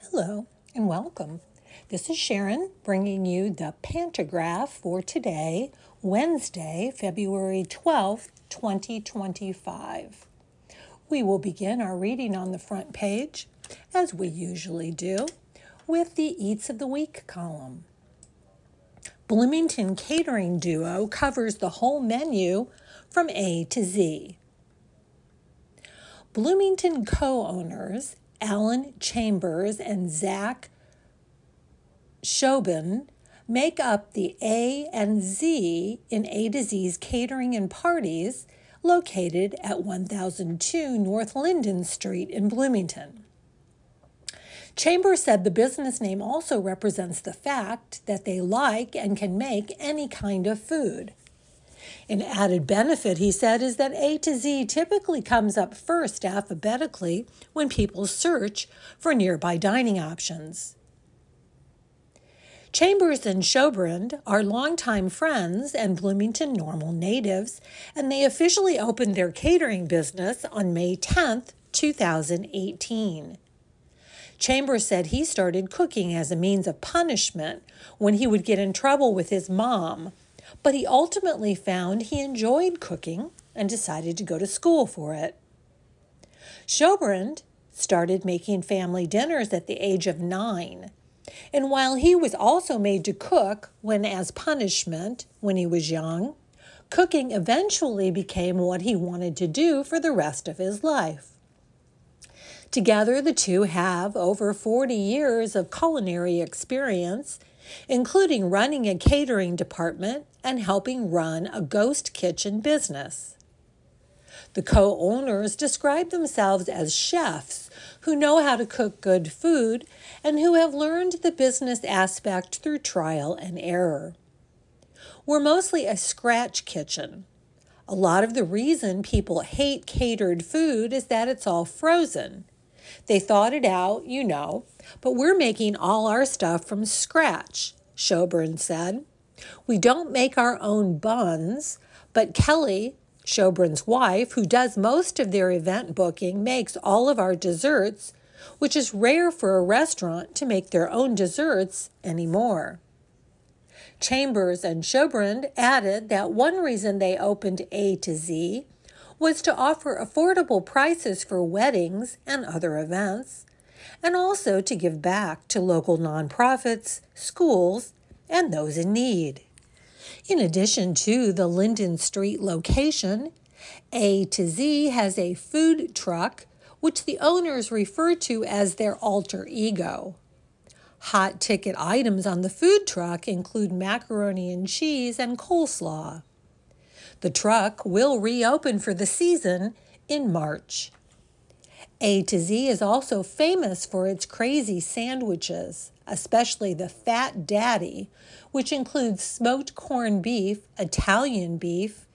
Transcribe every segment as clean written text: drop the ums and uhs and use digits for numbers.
Hello and welcome. This is Sharon bringing you the Pantograph for today, Wednesday, February 12th, 2025. We will begin our reading on the front page, as we usually do, with the Eats of the Week column. Bloomington Catering Duo covers the whole menu from A to Z. Bloomington co-owners Alan Chambers and Zach Shobin make up the A and Z in A to Z's Catering and Parties located at 1002 North Linden Street in Bloomington. Chambers said the business name also represents the fact that they like and can make any kind of food. An added benefit, he said, is that A to Z typically comes up first alphabetically when people search for nearby dining options. Chambers and Shobrand are longtime friends and Bloomington Normal natives, and they officially opened their catering business on May 10th, 2018. Chambers said he started cooking as a means of punishment when he would get in trouble with his mom, but he ultimately found he enjoyed cooking and decided to go to school for it. Shobrand started making family dinners at the age of 9, and while he was also made to cook as punishment when he was young, cooking eventually became what he wanted to do for the rest of his life. Together, the two have over 40 years of culinary experience, including running a catering department and helping run a ghost kitchen business. The co-owners describe themselves as chefs who know how to cook good food and who have learned the business aspect through trial and error. We're mostly a scratch kitchen. A lot of the reason people hate catered food is that it's all frozen. They thought it out, but we're making all our stuff from scratch, Shobrand said. We don't make our own buns, but Kelly, Shobrand's wife, who does most of their event booking, makes all of our desserts, which is rare for a restaurant to make their own desserts anymore. Chambers and Shobrand added that one reason they opened A to Z was to offer affordable prices for weddings and other events, and also to give back to local nonprofits, schools, and those in need. In addition to the Linden Street location, A to Z has a food truck, which the owners refer to as their alter ego. Hot ticket items on the food truck include macaroni and cheese and coleslaw. The truck will reopen for the season in March. A to Z is also famous for its crazy sandwiches, especially the Fat Daddy, which includes smoked corned beef, Italian beef,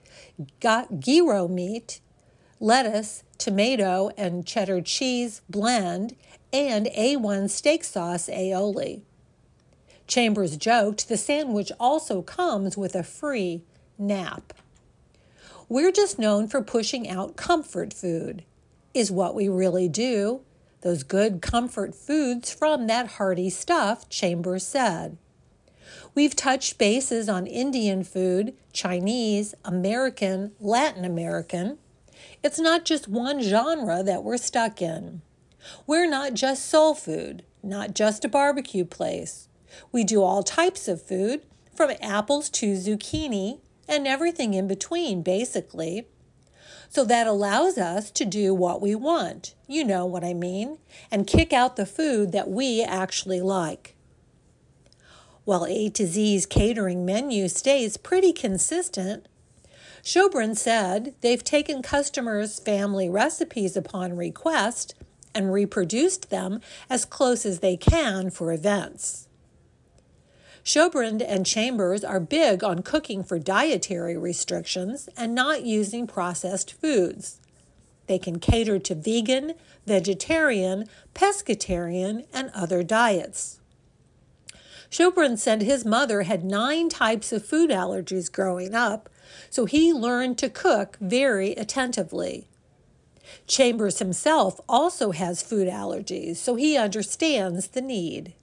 gyro meat, lettuce, tomato, and cheddar cheese blend, and A1 steak sauce aioli. Chambers joked the sandwich also comes with a free nap. We're just known for pushing out comfort food, is what we really do. Those good comfort foods from that hearty stuff, Chambers said. We've touched bases on Indian food, Chinese, American, Latin American. It's not just one genre that we're stuck in. We're not just soul food, not just a barbecue place. We do all types of food, from apples to zucchini, and everything in between, basically. So that allows us to do what we want, you know what I mean, and kick out the food that we actually like. While A to Z's catering menu stays pretty consistent, Shobrand said they've taken customers' family recipes upon request and reproduced them as close as they can for events. Shobrand and Chambers are big on cooking for dietary restrictions and not using processed foods. They can cater to vegan, vegetarian, pescatarian, and other diets. Shobrand said his mother had 9 types of food allergies growing up, so he learned to cook very attentively. Chambers himself also has food allergies, so he understands the need.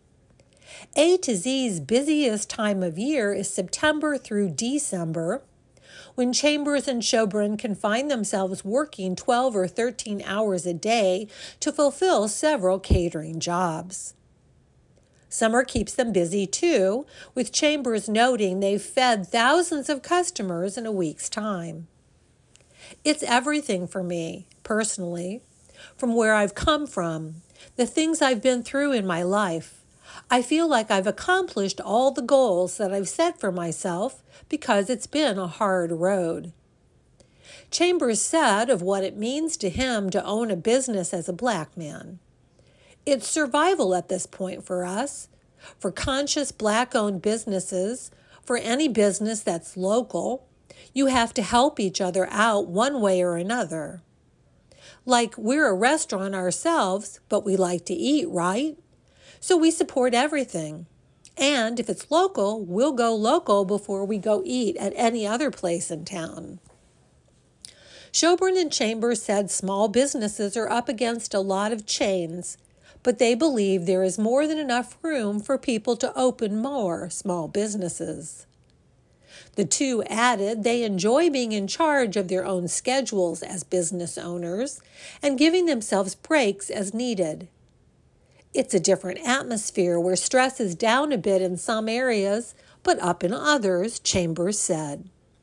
A to Z's busiest time of year is September through December, when Chambers and Sjobren can find themselves working 12 or 13 hours a day to fulfill several catering jobs. Summer keeps them busy too, with Chambers noting they've fed thousands of customers in a week's time. It's everything for me, personally, from where I've come from, the things I've been through in my life. I feel like I've accomplished all the goals that I've set for myself because it's been a hard road. Chambers said of what it means to him to own a business as a black man. It's survival at this point for us, for conscious black-owned businesses, for any business that's local. You have to help each other out one way or another. Like we're a restaurant ourselves, but we like to eat, right? So we support everything. And if it's local, we'll go local before we go eat at any other place in town. Sjobren and Chambers said small businesses are up against a lot of chains, but they believe there is more than enough room for people to open more small businesses. The two added they enjoy being in charge of their own schedules as business owners and giving themselves breaks as needed. It's a different atmosphere where stress is down a bit in some areas, but up in others, Chambers said.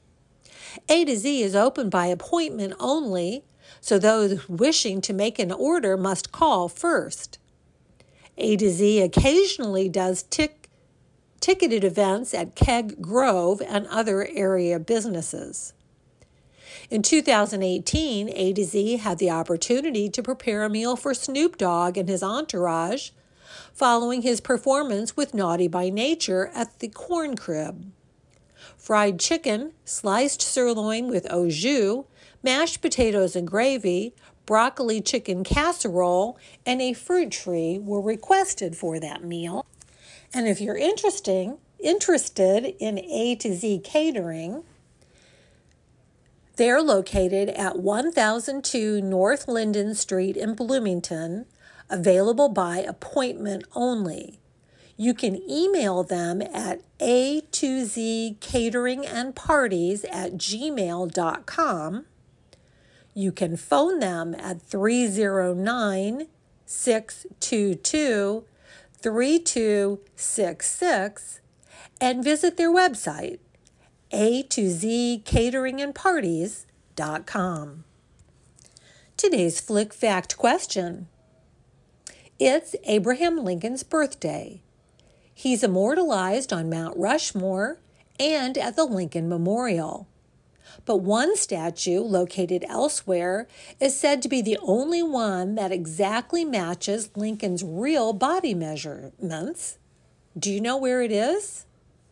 A to Z is open by appointment only, so those wishing to make an order must call first. A to Z occasionally does ticketed events at Keg Grove and other area businesses. In 2018, A to Z had the opportunity to prepare a meal for Snoop Dogg and his entourage following his performance with Naughty by Nature at the Corn Crib. Fried chicken, sliced sirloin with au jus, mashed potatoes and gravy, broccoli chicken casserole, and a fruit tree were requested for that meal. And if you're interested in A to Z Catering, they're located at 1002 North Linden Street in Bloomington, available by appointment only. You can email them at a2zcateringandparties@gmail.com. You can phone them at 309-622-3266 and visit their website, a2zcateringandparties.com. Today's Flick Fact question. It's Abraham Lincoln's birthday. He's immortalized on Mount Rushmore and at the Lincoln Memorial. But one statue located elsewhere is said to be the only one that exactly matches Lincoln's real body measurements. Do you know where it is?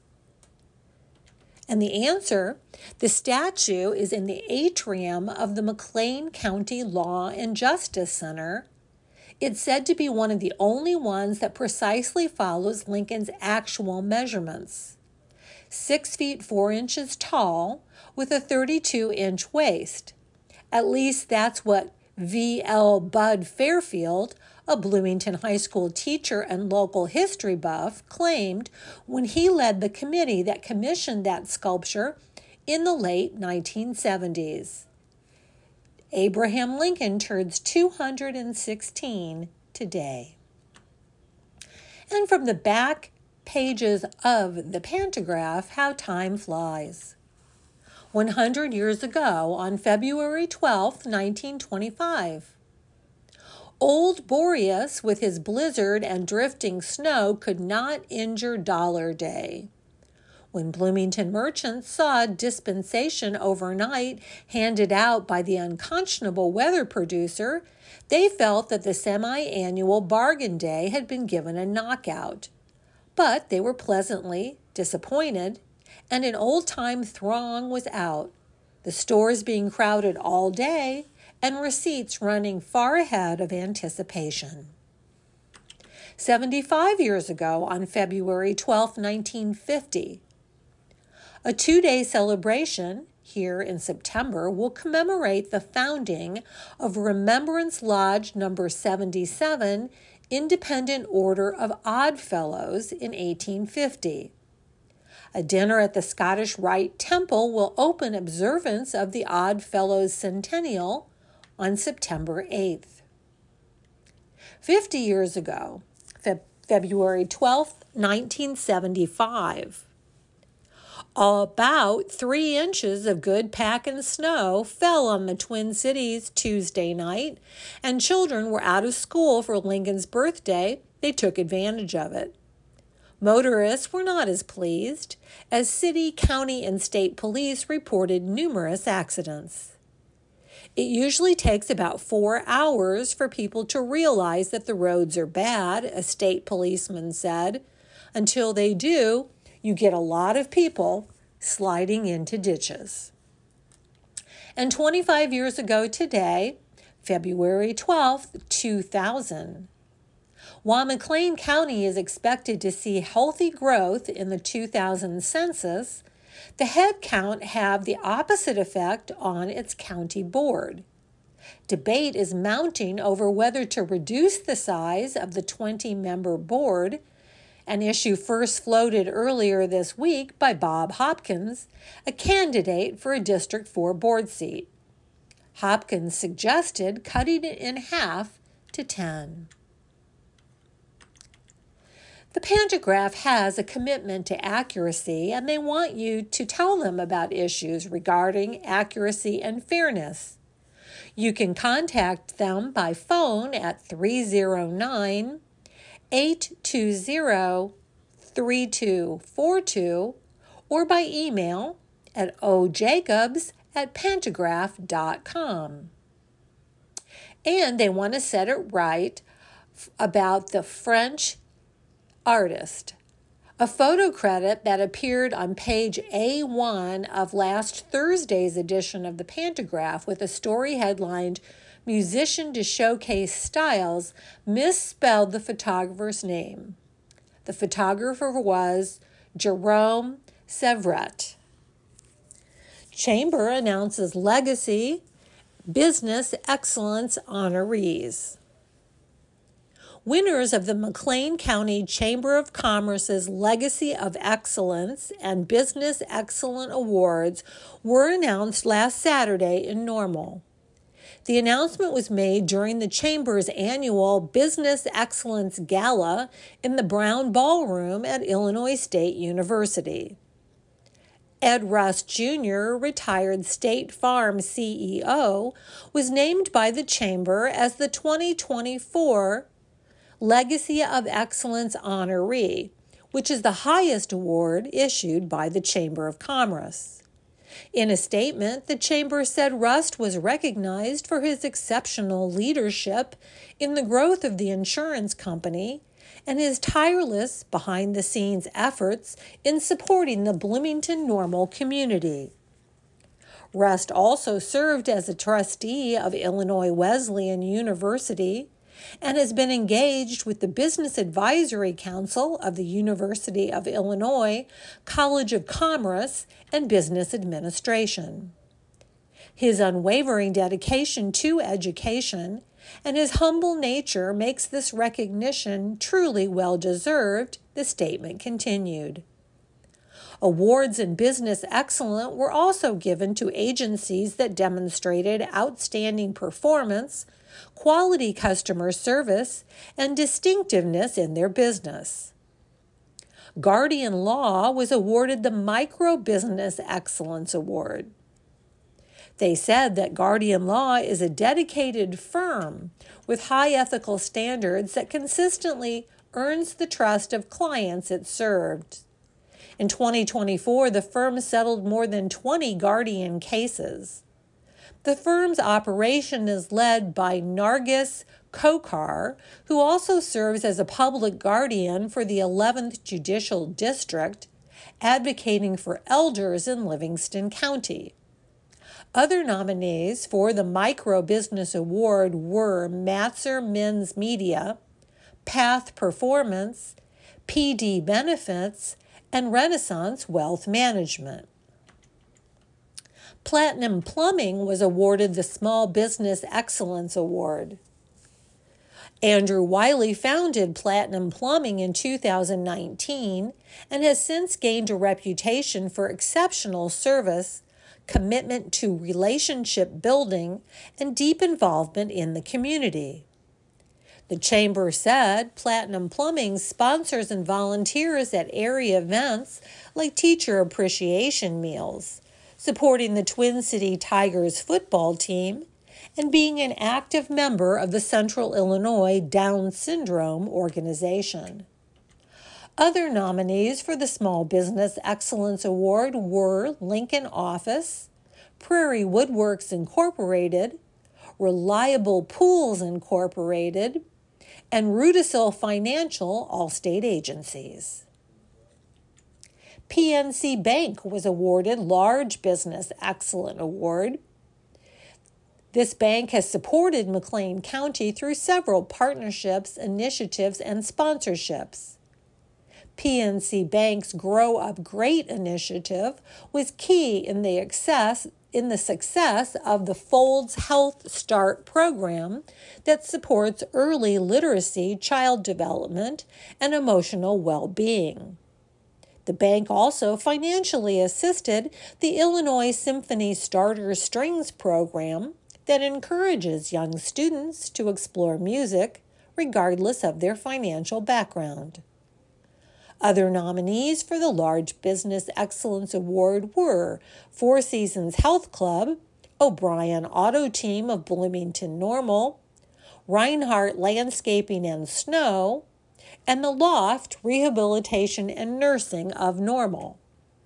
And the answer, the statue is in the atrium of the McLean County Law and Justice Center. It's said to be one of the only ones that precisely follows Lincoln's actual measurements. 6 feet 4 inches tall with a 32-inch waist. At least that's what V.L. Bud Fairfield, a Bloomington High School teacher and local history buff, claimed when he led the committee that commissioned that sculpture in the late 1970s. Abraham Lincoln turns 216 today. And from the back pages of the Pantograph, how time flies. 100 years ago, on February 12, 1925, Old Boreas, with his blizzard and drifting snow, could not injure Dollar Day. When Bloomington merchants saw a dispensation overnight handed out by the unconscionable weather producer, they felt that the semi-annual bargain day had been given a knockout. But they were pleasantly disappointed, and an old-time throng was out, the stores being crowded all day and receipts running far ahead of anticipation. 75 years ago, on February 12, 1950, a 2-day celebration here in September will commemorate the founding of Remembrance Lodge number 77, Independent Order of Odd Fellows in 1850. A dinner at the Scottish Rite Temple will open observance of the Odd Fellows Centennial on September 8th. 50 years ago, February 12, 1975, about 3 inches of good packin' snow fell on the Twin Cities Tuesday night, and children were out of school for Lincoln's birthday. They took advantage of it. Motorists were not as pleased, as city, county, and state police reported numerous accidents. It usually takes about 4 hours for people to realize that the roads are bad, a state policeman said. Until they do, you get a lot of people sliding into ditches. And 25 years ago today, February 12th, 2000, while McLean County is expected to see healthy growth in the 2000 census, the head count have the opposite effect on its county board. Debate is mounting over whether to reduce the size of the 20-member board, an issue first floated earlier this week by Bob Hopkins, a candidate for a District 4 board seat. Hopkins suggested cutting it in half to 10. The Pantagraph has a commitment to accuracy, and they want you to tell them about issues regarding accuracy and fairness. You can contact them by phone at 309-820-3242 or by email at ojacobs@pantagraph.com. And they want to set it right about the French artist. A photo credit that appeared on page A1 of last Thursday's edition of the Pantagraph with a story headlined "Musician to Showcase Styles" misspelled the photographer's name. The photographer was Jerome Sevret. Chamber announces Legacy Business Excellence honorees. Winners of the McLean County Chamber of Commerce's Legacy of Excellence and Business Excellence Awards were announced last Saturday in Normal. The announcement was made during the Chamber's annual Business Excellence Gala in the Brown Ballroom at Illinois State University. Ed Rust Jr., retired State Farm CEO, was named by the Chamber as the 2024 Legacy of Excellence honoree, which is the highest award issued by the Chamber of Commerce. In a statement, the Chamber said Rust was recognized for his exceptional leadership in the growth of the insurance company and his tireless behind-the-scenes efforts in supporting the Bloomington Normal community. Rust also served as a trustee of Illinois Wesleyan University and has been engaged with the Business Advisory Council of the University of Illinois College of Commerce and Business Administration. His unwavering dedication to education and his humble nature makes this recognition truly well-deserved, the statement continued. Awards in business excellence were also given to agencies that demonstrated outstanding performance, quality customer service, and distinctiveness in their business. Guardian Law was awarded the Micro Business Excellence Award. They said that Guardian Law is a dedicated firm with high ethical standards that consistently earns the trust of clients it served. In 2024, the firm settled more than 20 Guardian cases. The firm's operation is led by Nargis Kokar, who also serves as a public guardian for the 11th Judicial District, advocating for elders in Livingston County. Other nominees for the Micro Business Award were Matzer Men's Media, Path Performance, PD Benefits, and Renaissance Wealth Management. Platinum Plumbing was awarded the Small Business Excellence Award. Andrew Wiley founded Platinum Plumbing in 2019 and has since gained a reputation for exceptional service, commitment to relationship building, and deep involvement in the community. The Chamber said Platinum Plumbing sponsors and volunteers at area events like Teacher Appreciation Meals, supporting the Twin City Tigers football team, and being an active member of the Central Illinois Down Syndrome organization. Other nominees for the Small Business Excellence Award were Lincoln Office, Prairie Woodworks Incorporated, Reliable Pools Incorporated, and Rudisill Financial All-State Agencies. PNC Bank was awarded Large Business Excellence Award. This bank has supported McLean County through several partnerships, initiatives, and sponsorships. PNC Bank's Grow Up Great initiative was key in the success of the Folds Health Start program that supports early literacy, child development, and emotional well-being. The bank also financially assisted the Illinois Symphony Starter Strings program that encourages young students to explore music regardless of their financial background. Other nominees for the Large Business Excellence Award were Four Seasons Health Club, O'Brien Auto Team of Bloomington Normal, Reinhardt Landscaping and Snow, and the Loft Rehabilitation and Nursing of Normal.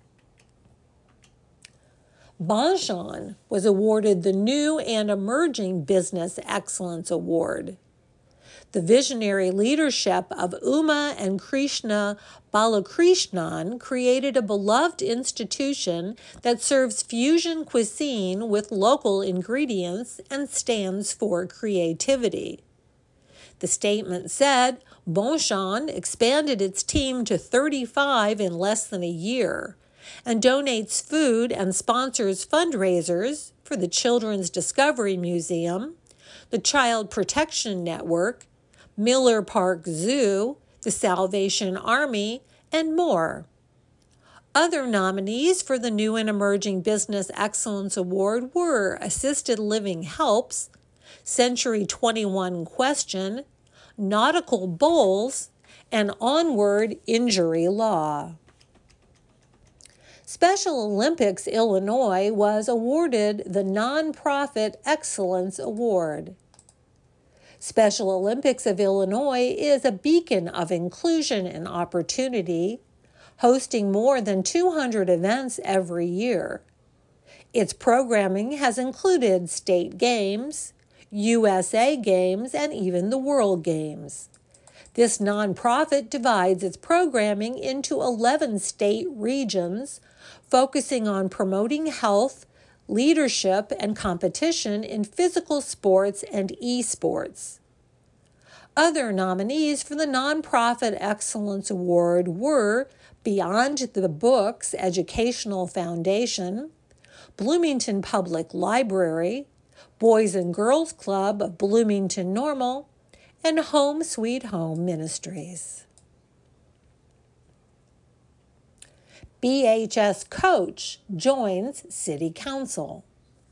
Bonchon was awarded the New and Emerging Business Excellence Award. The visionary leadership of Uma and Krishna Balakrishnan created a beloved institution that serves fusion cuisine with local ingredients and stands for creativity. The statement said Bonchon expanded its team to 35 in less than a year and donates food and sponsors fundraisers for the Children's Discovery Museum, the Child Protection Network, Miller Park Zoo, the Salvation Army, and more. Other nominees for the New and Emerging Business Excellence Award were Assisted Living Helps, Century 21 Question, Nautical Bowls, and Onward Injury Law. Special Olympics Illinois was awarded the Nonprofit Excellence Award. Special Olympics of Illinois is a beacon of inclusion and opportunity, hosting more than 200 events every year. Its programming has included state games, USA Games, and even the World Games. This nonprofit divides its programming into 11 state regions, focusing on promoting health, leadership, and competition in physical sports and esports. Other nominees for the Nonprofit Excellence Award were Beyond the Books Educational Foundation, Bloomington Public Library, Boys and Girls Club of Bloomington Normal, and Home Sweet Home Ministries. BHS coach joins City Council.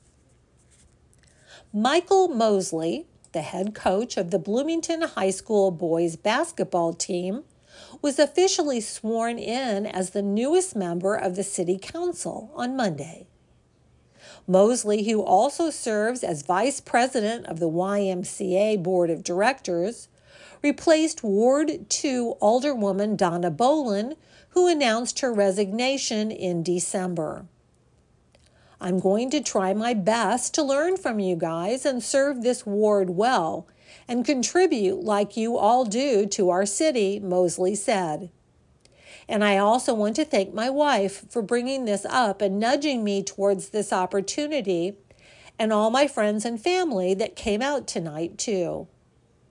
Michael Mosley, the head coach of the Bloomington High School boys basketball team, was officially sworn in as the newest member of the City Council on Monday. Mosley, who also serves as vice president of the YMCA Board of Directors, replaced Ward 2 Alderwoman Donna Bolin, who announced her resignation in December. I'm going to try my best to learn from you guys and serve this ward well and contribute like you all do to our city, Mosley said. And I also want to thank my wife for bringing this up and nudging me towards this opportunity, and all my friends and family that came out tonight, too.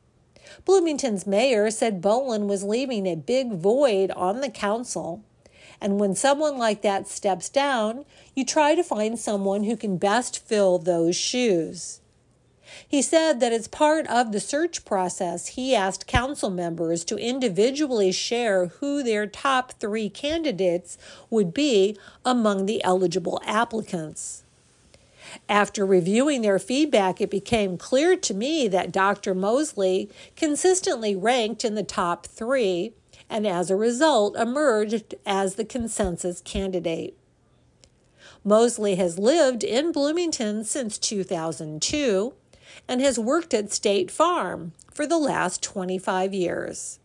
Bloomington's mayor said Bolin was leaving a big void on the council And when someone like that steps down, you try to find someone who can best fill those shoes. He said that as part of the search process, he asked council members to individually share who their top 3 candidates would be among the eligible applicants. After reviewing their feedback, it became clear to me that Dr. Mosley consistently ranked in the top 3 and as a result emerged as the consensus candidate. Mosley has lived in Bloomington since 2002 and has worked at State Farm for the last 25 years.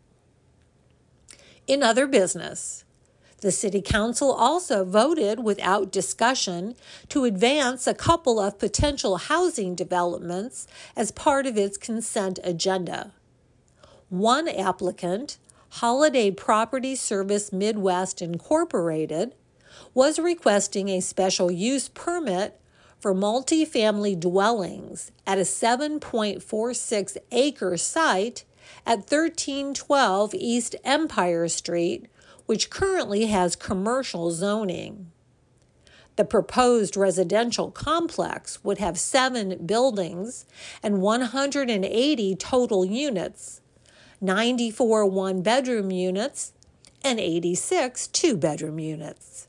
In other business, the City Council also voted without discussion to advance a couple of potential housing developments as part of its consent agenda. One applicant, Holiday Property Service Midwest Incorporated, was requesting a special use permit for multifamily dwellings at a 7.46-acre site at 1312 East Empire Street, which currently has commercial zoning. The proposed residential complex would have 7 buildings and 180 total units, 94 one-bedroom units, and 86 two-bedroom units.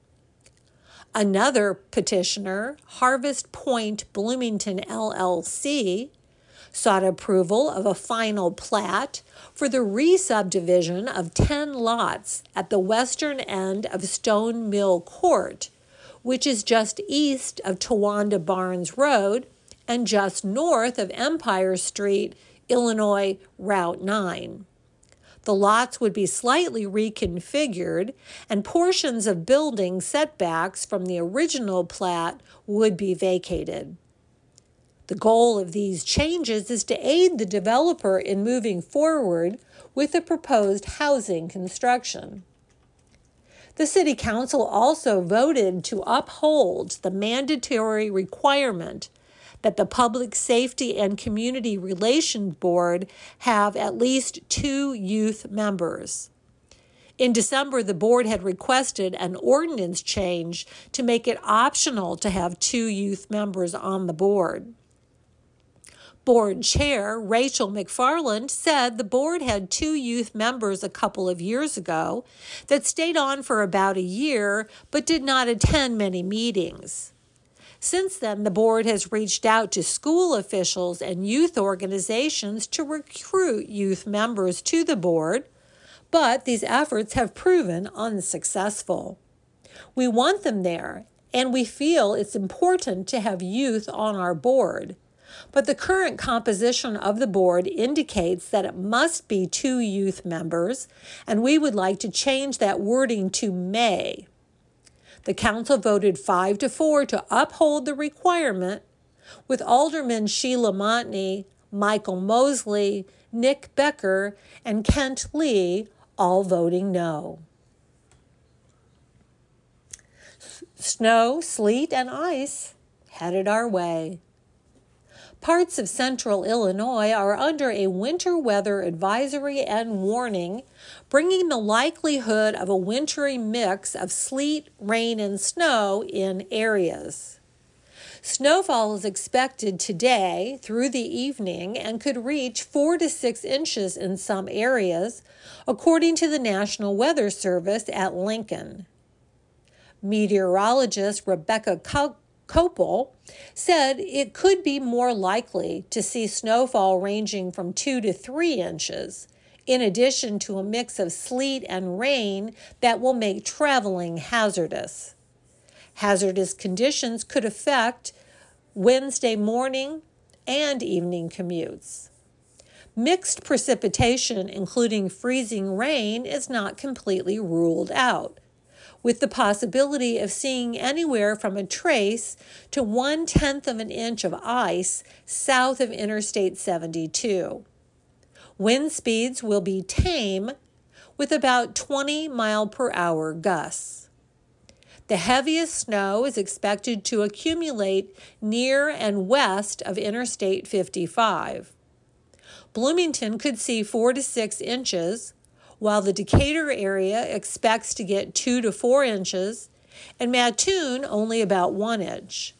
Another petitioner, Harvest Point Bloomington LLC, sought approval of a final plat for the re-subdivision of 10 lots at the western end of Stone Mill Court, which is just east of Towanda Barnes Road and just north of Empire Street, Illinois Route 9. The lots would be slightly reconfigured, and portions of building setbacks from the original plat would be vacated. The goal of these changes is to aid the developer in moving forward with the proposed housing construction. The City Council also voted to uphold the mandatory requirement that the Public Safety and Community Relations Board have at least 2 youth members. In December, the board had requested an ordinance change to make it optional to have 2 youth members on the board. Board Chair Rachel McFarland said the board had 2 youth members a couple of years ago that stayed on for about a year but did not attend many meetings. Since then, the board has reached out to school officials and youth organizations to recruit youth members to the board, but these efforts have proven unsuccessful. We want them there, and we feel it's important to have youth on our board. But the current composition of the board indicates that it must be 2 youth members, and we would like to change that wording to may. The council voted 5-4 to uphold the requirement, with Alderman Sheila Montney, Michael Mosley, Nick Becker, and Kent Lee all voting no. Snow, sleet, and ice headed our way. Parts of central Illinois are under a winter weather advisory and warning, bringing the likelihood of a wintry mix of sleet, rain, and snow in areas. Snowfall is expected today through the evening and could reach 4 to 6 inches in some areas, according to the National Weather Service at Lincoln. Meteorologist Rebecca Kopel said it could be more likely to see snowfall ranging from 2 to 3 inches, in addition to a mix of sleet and rain that will make traveling hazardous. Hazardous conditions could affect Wednesday morning and evening commutes. Mixed precipitation, including freezing rain, is not completely ruled out, with the possibility of seeing anywhere from a trace to 1/10 of an inch of ice south of Interstate 72. Wind speeds will be tame, with about 20-mile-per-hour gusts. The heaviest snow is expected to accumulate near and west of Interstate 55. Bloomington could see 4 to 6 inches, while the Decatur area expects to get 2 to 4 inches, and Mattoon only about 1 inch.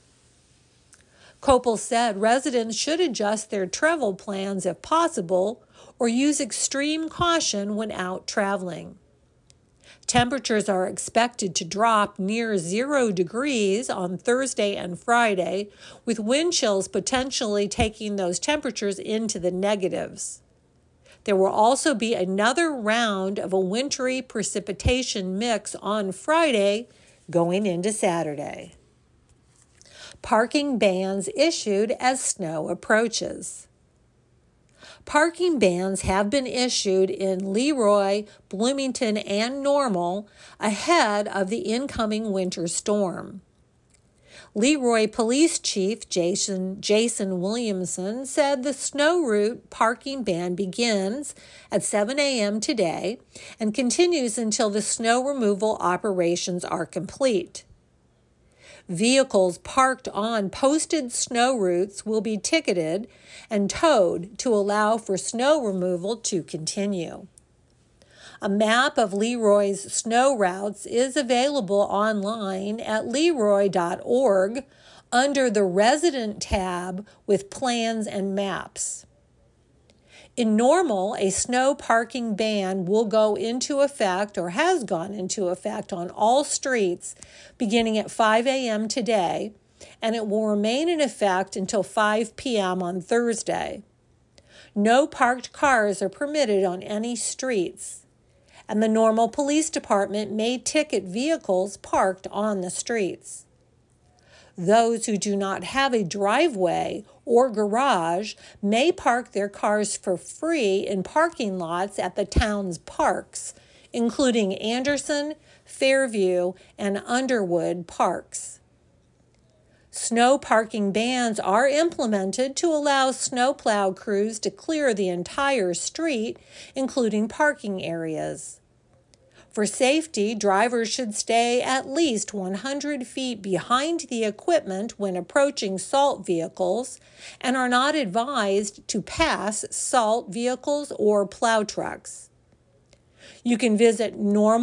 Copel said residents should adjust their travel plans if possible or use extreme caution when out traveling. Temperatures are expected to drop near 0 degrees on Thursday and Friday, with wind chills potentially taking those temperatures into the negatives. There will also be another round of a wintry precipitation mix on Friday going into Saturday. Parking bans issued as snow approaches. Parking bans have been issued in Leroy, Bloomington, and Normal ahead of the incoming winter storm. Leroy Police Chief Jason Williamson said the snow route parking ban begins at 7 a.m. today and continues until the snow removal operations are complete. Vehicles parked on posted snow routes will be ticketed and towed to allow for snow removal to continue. A map of Leroy's snow routes is available online at leroy.org under the Resident tab with plans and maps. In Normal, a snow parking ban will go into effect or has gone into effect on all streets beginning at 5 a.m. today, and it will remain in effect until 5 p.m. on Thursday. No parked cars are permitted on any streets, and the Normal Police Department may ticket vehicles parked on the streets. Those who do not have a driveway or garage may park their cars for free in parking lots at the town's parks, including Anderson, Fairview, and Underwood parks. Snow parking bans are implemented to allow snowplow crews to clear the entire street, including parking areas. For safety, drivers should stay at least 100 feet behind the equipment when approaching salt vehicles and are not advised to pass salt vehicles or plow trucks. You can visit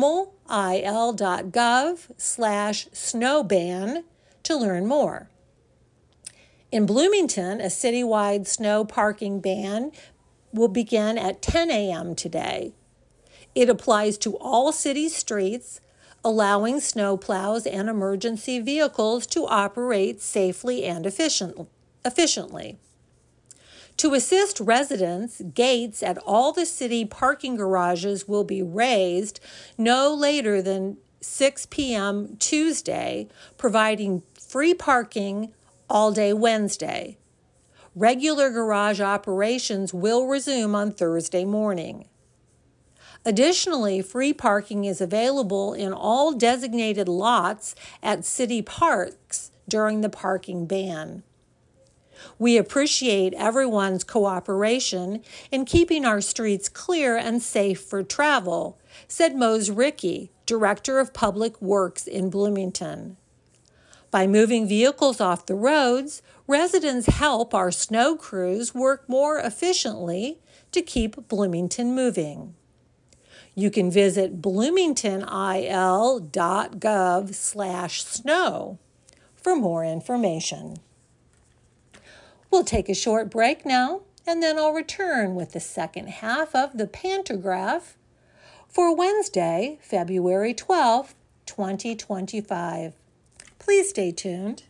normalil.gov/snowban to learn more. In Bloomington, a citywide snow parking ban will begin at 10 a.m. today. It applies to all city streets, allowing snowplows and emergency vehicles to operate safely and efficiently. To assist residents, gates at all the city parking garages will be raised no later than 6 p.m. Tuesday, providing free parking all day Wednesday. Regular garage operations will resume on Thursday morning. Additionally, free parking is available in all designated lots at city parks during the parking ban. We appreciate everyone's cooperation in keeping our streets clear and safe for travel, said Mose Rickey, Director of Public Works in Bloomington. By moving vehicles off the roads, residents help our snow crews work more efficiently to keep Bloomington moving. You can visit bloomingtonil.gov/snow for more information. We'll take a short break now, and then I'll return with the second half of the pantograph for Wednesday, February 12th, 2025. Please stay tuned.